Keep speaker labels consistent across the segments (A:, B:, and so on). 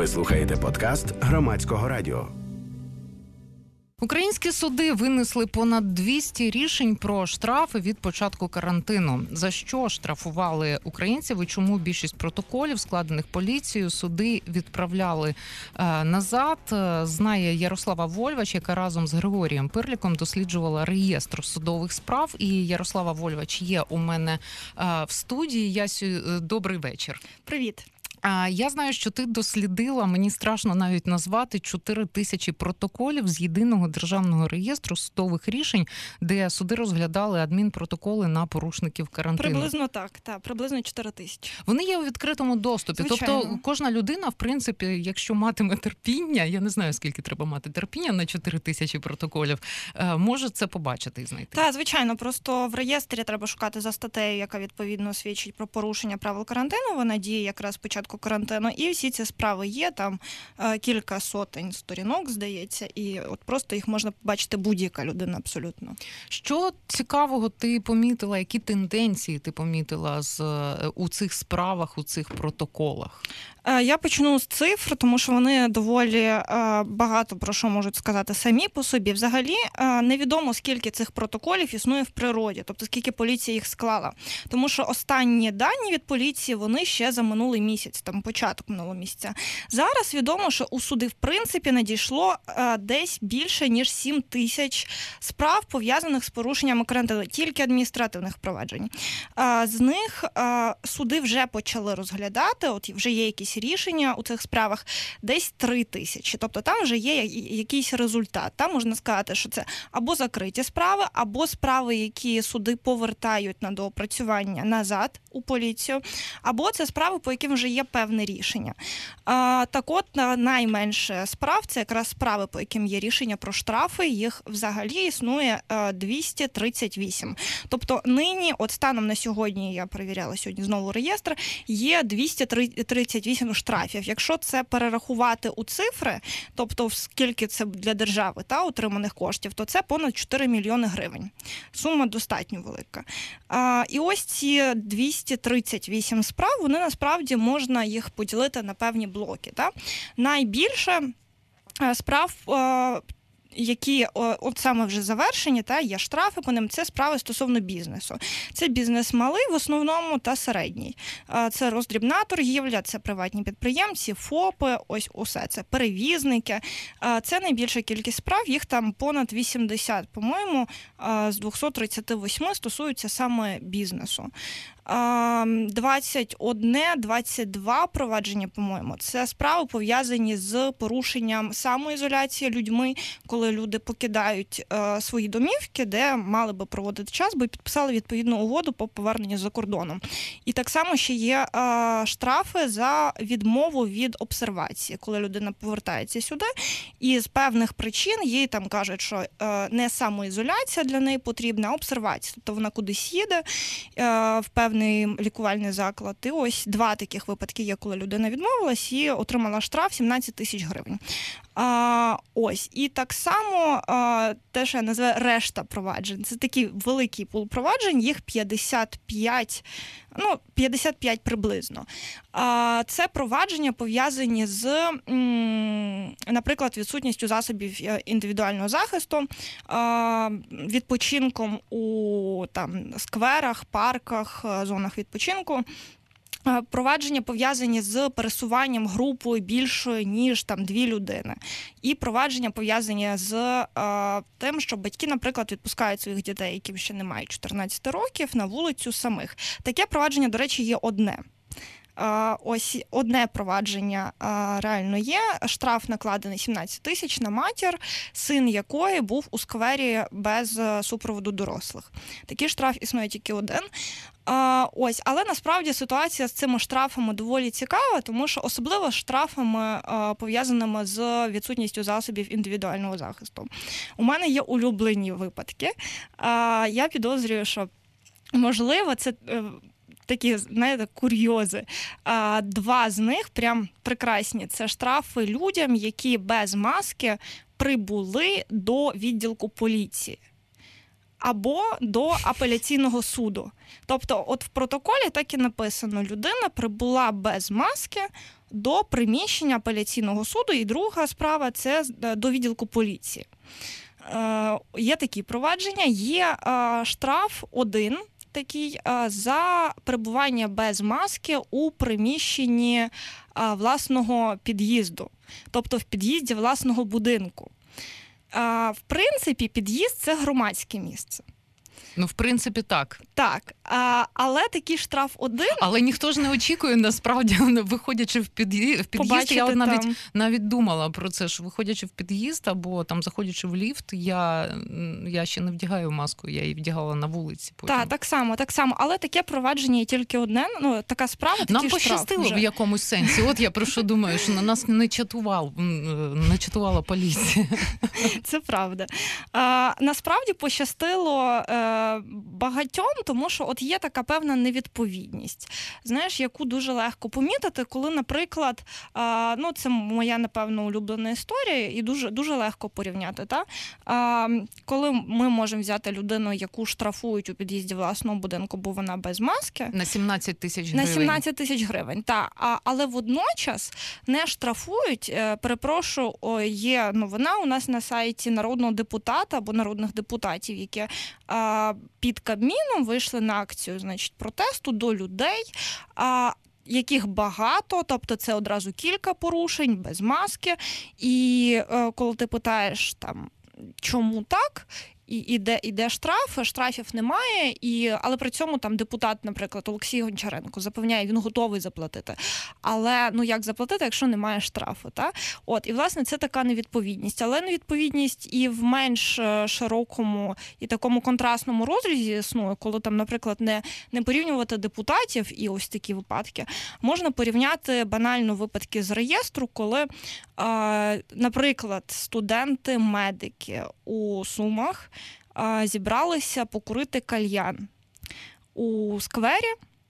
A: Ви слухаєте подкаст Громадського радіо.
B: Українські суди винесли понад 200 рішень про штрафи від початку карантину. За що штрафували українців і чому більшість протоколів, складених поліцією, суди відправляли назад, знає Ярослава Вольвач, яка разом з Григорієм Пирліком досліджувала реєстр судових справ. І Ярослава Вольвач є у мене в студії. Ясю, добрий вечір.
C: Привіт.
B: Я знаю, що ти дослідила, мені страшно навіть назвати, 4 тисячі протоколів з єдиного державного реєстру судових рішень, де суди розглядали адмінпротоколи на порушників карантину.
C: Приблизно так, приблизно 4 тисячі.
B: Вони є у відкритому доступі.
C: Звичайно.
B: Тобто кожна людина, в принципі, якщо матиме терпіння, я не знаю, скільки треба мати терпіння на 4 тисячі протоколів, може це побачити і знайти.
C: Так, звичайно, просто в реєстрі треба шукати за статтею, яка відповідно свідчить про порушення правил карантину. Вона діє якраз з початку карантину, і всі ці справи є, там кілька сотень сторінок, здається, і от просто їх можна побачити будь-яка людина абсолютно.
B: Що цікавого ти помітила, які тенденції ти помітила у цих справах, у цих протоколах?
C: Я почну з цифр, тому що вони доволі багато про що можуть сказати самі по собі. Взагалі невідомо, скільки цих протоколів існує в природі, тобто скільки поліція їх склала. Тому що останні дані від поліції, вони ще за минулий місяць, там початок минулого місяця. Зараз відомо, що у суди в принципі надійшло десь більше, ніж 7 тисяч справ, пов'язаних з порушеннями карантину, тільки адміністративних проваджень. З них суди вже почали розглядати, от вже є якісь рішення у цих справах, десь 3 тисячі. Тобто там вже є якийсь результат. Там можна сказати, що це або закриті справи, або справи, які суди повертають на доопрацювання назад у поліцію, або це справи, по яким вже є певне рішення. Так от, найменше справ, це якраз справи, по яким є рішення про штрафи, їх взагалі існує 238. Тобто нині, от станом на сьогодні, я перевіряла сьогодні знову реєстр, є 238 штрафів. Якщо це перерахувати у цифри, тобто скільки це для держави отриманих коштів, то це понад 4 мільйони гривень. Сума достатньо велика. І ось ці 238 справ, вони насправді можна їх поділити на певні блоки. Найбільше справ, які от саме вже завершені, є штрафи по ним, це справи стосовно бізнесу. Це бізнес малий в основному та середній. Це роздрібна торгівля, це приватні підприємці, ФОПи, ось усе це, перевізники. Це найбільша кількість справ, їх там понад 80, по-моєму, з 238 стосуються саме бізнесу. 21-22 провадження, по-моєму, це справи пов'язані з порушенням самоізоляції людьми, коли люди покидають свої домівки, де мали би проводити час, бо підписали відповідну угоду по поверненню за кордоном. І так само ще є штрафи за відмову від обсервації, коли людина повертається сюди, і з певних причин їй там кажуть, що не самоізоляція для неї потрібна, а обсервація. Тобто вона кудись їде в певний лікувальний заклад. І ось 2 таких випадки є, коли людина відмовилась і отримала штраф 17 тисяч гривень. Ось. І так само те, що я називаю решта проваджень. Це такий великий пул проваджень, їх 55 приблизно. Це провадження пов'язані з, наприклад, відсутністю засобів індивідуального захисту, відпочинком у скверах, парках, зонах відпочинку. Провадження пов'язані з пересуванням групою більшою, ніж 2 людини. І провадження пов'язані з тим, що батьки, наприклад, відпускають своїх дітей, яким ще не мають 14 років, на вулицю самих. Таке провадження, до речі, є одне. Ось одне провадження реально є. Штраф накладений 17 тисяч на матір, син якої був у сквері без супроводу дорослих. Такий штраф існує тільки один. Ось, але насправді ситуація з цими штрафами доволі цікава, тому що особливо з штрафами, пов'язаними з відсутністю засобів індивідуального захисту. У мене є улюблені випадки. Я підозрюю, що можливо це такі, знаєте, курйози. 2 з них прям прекрасні. Це штрафи людям, які без маски прибули до відділку поліції. або до апеляційного суду. Тобто от в протоколі так і написано: людина прибула без маски до приміщення апеляційного суду, і друга справа – це до відділку поліції. Є такі провадження, є штраф один такий за перебування без маски у приміщенні власного під'їзду, тобто в під'їзді власного будинку. В принципі, під'їзд – це громадське місце.
B: Ну, в принципі, так.
C: Так, але такий штраф один...
B: Але ніхто ж не очікує, насправді, виходячи в під'їзд. Я навіть думала про це, що виходячи в під'їзд або там заходячи в ліфт, я ще не вдягаю маску, я її вдягала на вулиці потім.
C: Так, так само. Але таке провадження є тільки одне, така справа, такий штраф.
B: Нам пощастило в якомусь сенсі. От я про що думаю, що на нас не чатувала поліція.
C: Це правда. Насправді пощастило багатьом, тому що от є така певна невідповідність, знаєш, яку дуже легко помітити, коли, наприклад, це моя, напевно, улюблена історія, і дуже, дуже легко порівняти, коли ми можемо взяти людину, яку штрафують у під'їзді власного будинку, бо вона без маски.
B: На 17 тисяч гривень.
C: На 17 тисяч гривень, так. Але водночас не штрафують, перепрошую, є новина у нас на сайті народного депутата або народних депутатів, які під Кабміном вийшли на акцію, значить, протесту до людей, яких багато, тобто це одразу кілька порушень, без маски. І коли ти питаєш, там, чому так, і де штрафів немає, але при цьому там депутат, наприклад, Олексій Гончаренко запевняє, він готовий заплатити. Але як заплатити, якщо немає штрафу? І, власне, це така невідповідність. Але невідповідність і в менш широкому і такому контрастному розрізі існує, коли там, наприклад, не порівнювати депутатів і ось такі випадки. Можна порівняти банально випадки з реєстру, коли, наприклад, студенти-медики у Сумах зібралися покурити кальян у сквері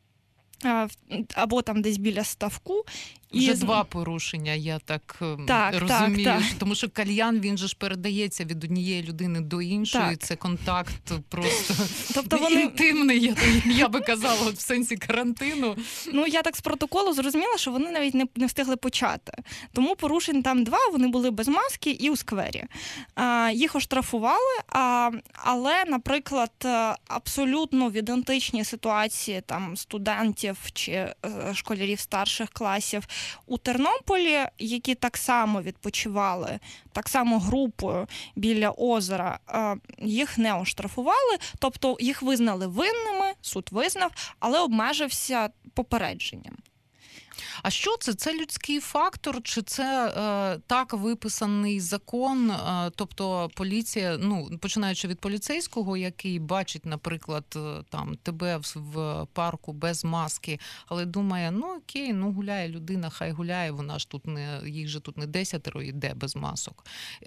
C: або там десь біля ставку.
B: Вже два порушення, я так розумію. Так. Тому що кальян, він же ж передається від однієї людини до іншої. Так. Це контакт просто інтимний, я би казала, в сенсі карантину.
C: Я так з протоколу зрозуміла, що вони навіть не встигли почати. Тому порушень там два, вони були без маски і у сквері. Їх оштрафували, але, наприклад, абсолютно в ідентичній ситуації там студентів чи школярів старших класів у Тернополі, які так само відпочивали, так само групою біля озера, їх не оштрафували, тобто їх визнали винними, суд визнав, але обмежився попередженням.
B: А що це? Це людський фактор, чи це так виписаний закон? Тобто поліція, починаючи від поліцейського, який бачить, наприклад, там тебе в парку без маски, але думає, окей, гуляє людина, хай гуляє, вона ж тут їх же тут не 10 йде без масок.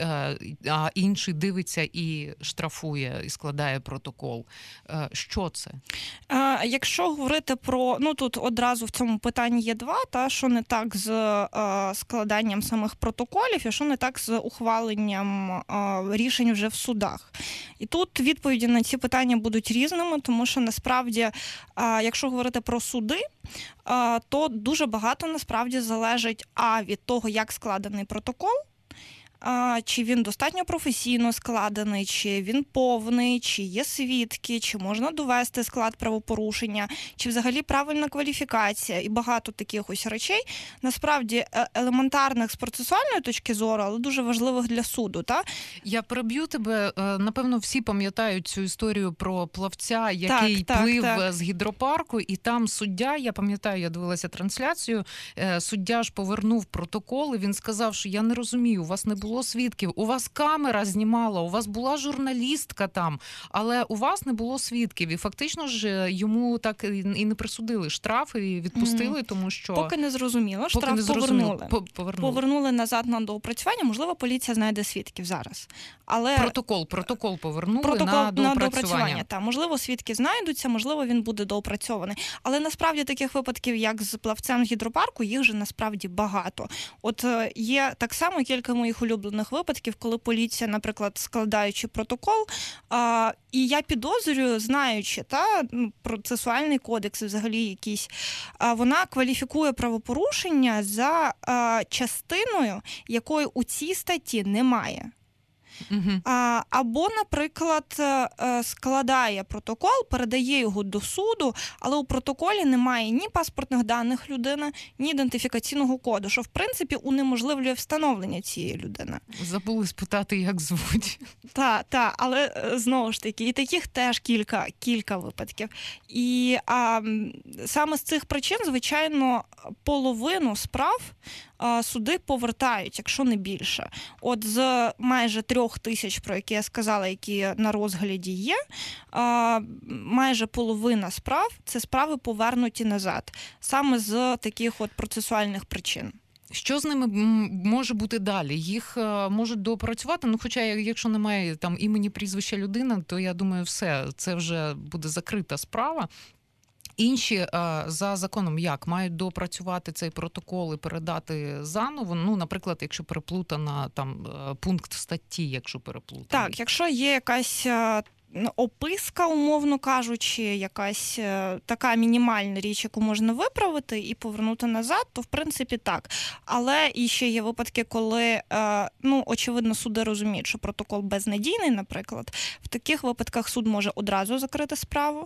B: А інший дивиться і штрафує, і складає протокол. Що це?
C: Якщо говорити про, тут одразу в цьому питанні є два, що не так з складанням самих протоколів, і що не так з ухваленням рішень вже в судах. І тут відповіді на ці питання будуть різними, тому що насправді, якщо говорити про суди, то дуже багато насправді залежить від того, як складений протокол, чи він достатньо професійно складений, чи він повний, чи є свідки, чи можна довести склад правопорушення, чи взагалі правильна кваліфікація і багато таких ось речей, насправді елементарних з процесуальної точки зору, але дуже важливих для суду.
B: Я переб'ю тебе. Напевно, всі пам'ятають цю історію про плавця, який плив з гідропарку, і там суддя, я пам'ятаю, я дивилася трансляцію, суддя ж повернув протокол, і він сказав, що я не розумію, у вас не було свідків, у вас камера знімала, у вас була журналістка там, але у вас не було свідків. І фактично ж йому так і не присудили штраф, і відпустили, тому що...
C: Поки не зрозуміло, штраф повернули назад на доопрацювання, можливо, поліція знайде свідків зараз. Але...
B: Протокол повернули на доопрацювання.
C: Можливо, свідки знайдуться, можливо, він буде доопрацьований. Але насправді таких випадків, як з плавцем з гідропарку, їх же насправді багато. От є так само кілька моїх улюблених улюблених випадків, коли поліція, наприклад, складаючи протокол, і я підозрюю, знаючи процесуальний кодекс, взагалі якийсь, вона кваліфікує правопорушення за частиною, якої у цій статті немає. Або, наприклад, складає протокол, передає його до суду, але у протоколі немає ні паспортних даних людини, ні ідентифікаційного коду, що, в принципі, унеможливлює встановлення цієї людини.
B: Забули спитати, як звуть.
C: Так, але знову ж таки, і таких теж кілька випадків. І саме з цих причин, звичайно, половину справ суди повертають, якщо не більше. От з майже 3000, про які я сказала, які на розгляді є, майже половина справ – це справи повернуті назад. Саме з таких от процесуальних причин.
B: Що з ними може бути далі? Їх можуть доопрацювати? Ну, хоча, якщо немає там імені, прізвища людини, то, я думаю, все, це вже буде закрита справа. Інші за законом як? Мають доопрацювати цей протокол і передати заново? Ну, наприклад, якщо переплутана там пункт статті, якщо переплутана.
C: Так, якщо є якась описка, умовно кажучи, якась така мінімальна річ, яку можна виправити і повернути назад, то в принципі так. Але і ще є випадки, коли, очевидно, суди розуміють, що протокол безнадійний, наприклад. В таких випадках суд може одразу закрити справу,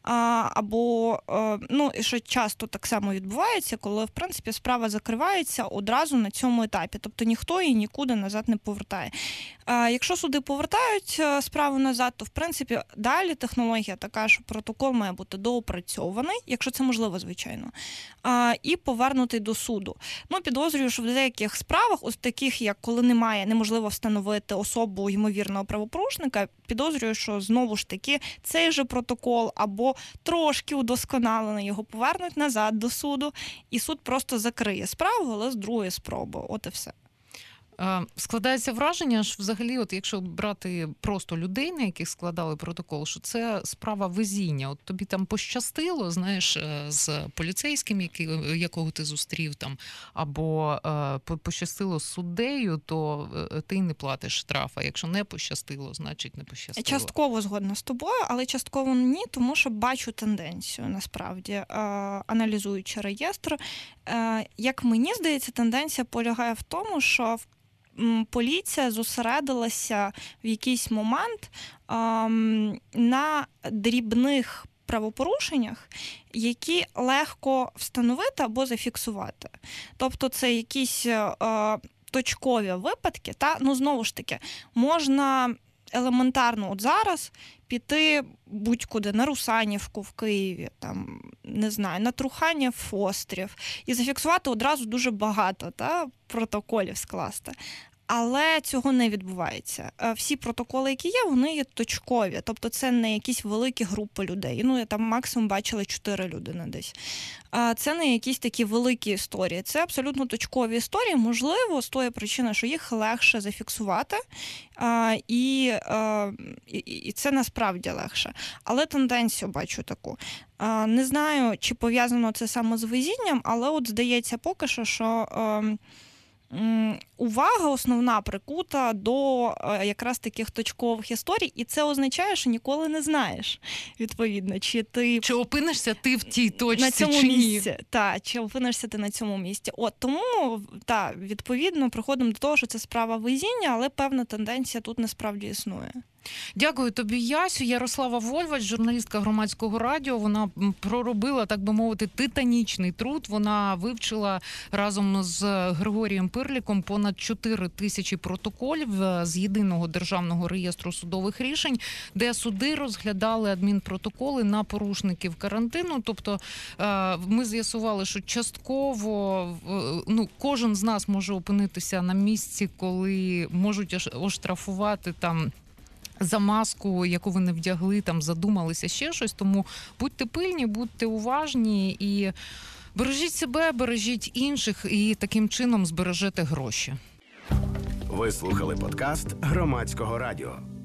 C: або, і що часто так само відбувається, коли, в принципі, справа закривається одразу на цьому етапі. Тобто ніхто її нікуди назад не повертає. Якщо суди повертають справу назад, то, в принципі, далі технологія така, що протокол має бути доопрацьований, якщо це можливо, звичайно, і повернутий до суду. Підозрюю, що в деяких справах, ось таких, як коли неможливо встановити особу ймовірного правопорушника, підозрюю, що знову ж таки цей же протокол або трошки удосконалений його повернуть назад до суду, і суд просто закриє справу, але з другої спроби. От і все.
B: Складається враження, що взагалі, от якщо брати просто людей, на яких складали протокол, що це справа везіння. От тобі там пощастило, знаєш, з поліцейським, якого ти зустрів там, або пощастило з суддею, то ти не платиш штраф, а якщо не пощастило, значить не пощастило.
C: Частково згодна з тобою, але частково ні, тому що бачу тенденцію, насправді, аналізуючи реєстр. Як мені здається, тенденція полягає в тому, що поліція зосередилася в якийсь момент на дрібних правопорушеннях, які легко встановити або зафіксувати. Тобто це якісь точкові випадки. Знову ж таки, можна елементарно от зараз піти будь-куди, на Русанівку в Києві, там, не знаю, на Труханів острів, і зафіксувати одразу дуже багато протоколів скласти. Але цього не відбувається. Всі протоколи, які є, вони є точкові. Тобто це не якісь великі групи людей. Я там максимум бачила 4 людини десь. Це не якісь такі великі історії. Це абсолютно точкові історії. Можливо, з тої причини, що їх легше зафіксувати. І це насправді легше. Але тенденцію бачу таку. Не знаю, чи пов'язано це саме з везінням, але от здається поки що увага основна прикута до якраз таких точкових історій, і це означає, що ніколи не знаєш, відповідно, чи
B: опинишся ти в тій точці,
C: на цьому
B: чи ні.
C: місці. Чи опинишся ти на цьому місці. Тому, відповідно, приходимо до того, що це справа везіння, але певна тенденція тут насправді існує.
B: Дякую тобі, Ясю. Ярослава Вольвач, журналістка Громадського радіо. Вона проробила, так би мовити, титанічний труд. Вона вивчила разом з Григорієм Пирліком понад 4000 протоколів з Єдиного державного реєстру судових рішень, де суди розглядали адмінпротоколи на порушників карантину. Тобто ми з'ясували, що частково кожен з нас може опинитися на місці, коли можуть оштрафувати там за маску, яку ви не вдягли, там задумалися ще щось. Тому будьте пильні, будьте уважні і бережіть себе, бережіть інших і таким чином збережете гроші.
A: Ви слухали подкаст Громадського радіо.